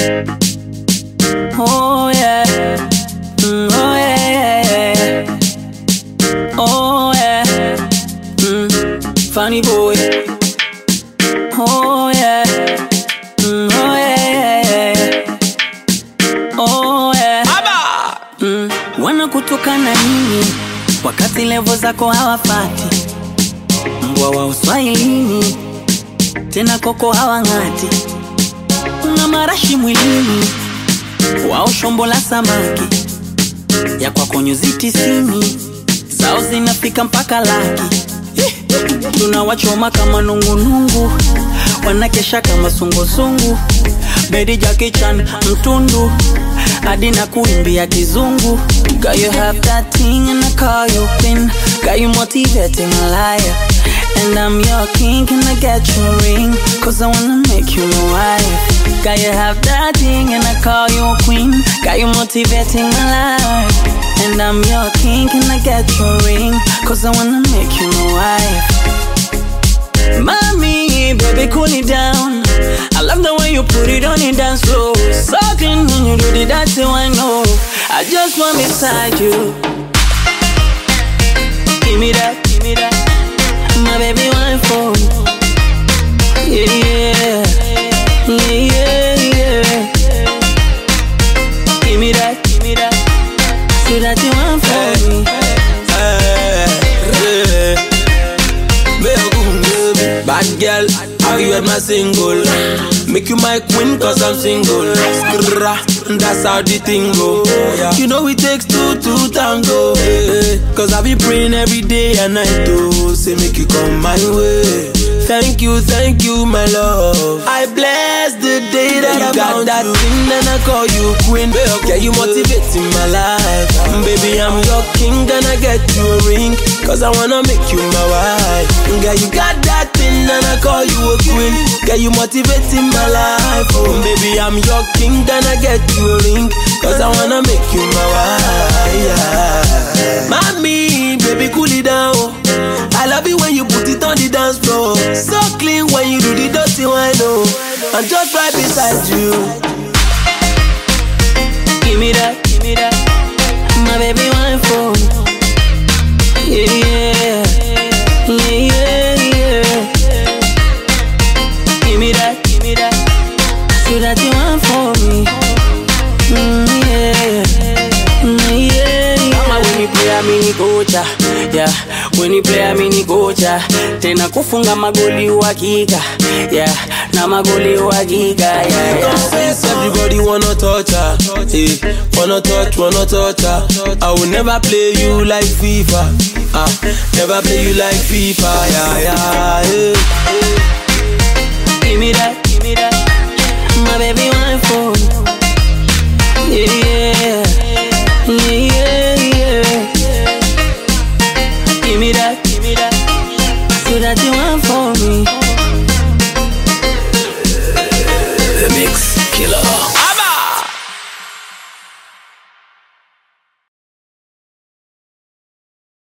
Oh yeah, oh yeah, oh yeah, funny boy. Oh yeah, oh yeah, oh yeah. Wana kutoka na nini wakati levo zako hawafati? Mbwa wa uswahilini tena koko hawangati. Una marashi mwilini wao shombo la samaki ya kwako nyuzi 90 zao zinafika mpaka laki. Tunawachoma kama nungunungu, wanakesha kama sungusungu. Bedi Jackie Chan mtundu hadi na kuimbia kizungu. Girl, you have that thing and I call you queen. Got you motivating a liar, and I'm your king. Can I get you a ring? Cause I wanna make you my wife. Got you have that thing and I call you a queen. Got you motivating my life, and I'm your king. Can I get you a ring? Cause I wanna make you my wife. Mommy, baby, cool it down. I love the way you put it on the dance floor. Sucking when you do the dancing, I know. I just want beside you. Give me that, my baby, one for me. Yeah, yeah, yeah, yeah. Give me that, so that you want for me. Bad girl, how you at my single? Make you my queen cause I'm single. That's how the thing go. You know it takes two to tango. Cause I be praying every day and night to say make you come my way. Thank you, my love. I bless the day that I got that thing and I call you queen. Yeah, you motivating my life. Baby, I'm your king, gonna get you a ring. Cause I wanna make you my wife. Yeah, you got that thing and I call you a queen. Yeah, you motivating my life. Oh, baby, I'm your king, gonna get you a ring. Cause I wanna make you my wife. Yeah. Mommy, baby, cool it down. I love it when you put it on the dance floor. So clean when you do the dirty one, oh. I'm just right beside you. Give me that, my baby, one for me. Yeah, yeah, yeah, yeah. Give me that, so that you want for me. Yeah, yeah. Mama, when you play, I mean you gocha. Yeah, when you play, I mean you gocha. Tena kufunga magoli uhakika. Yeah, na magoli uhakika. Yeah, yeah. Everybody wanna touch her. Hey, wanna touch her. I will never play you like FIFA. Never play you like FIFA. Yeah, yeah, yeah. Give me that.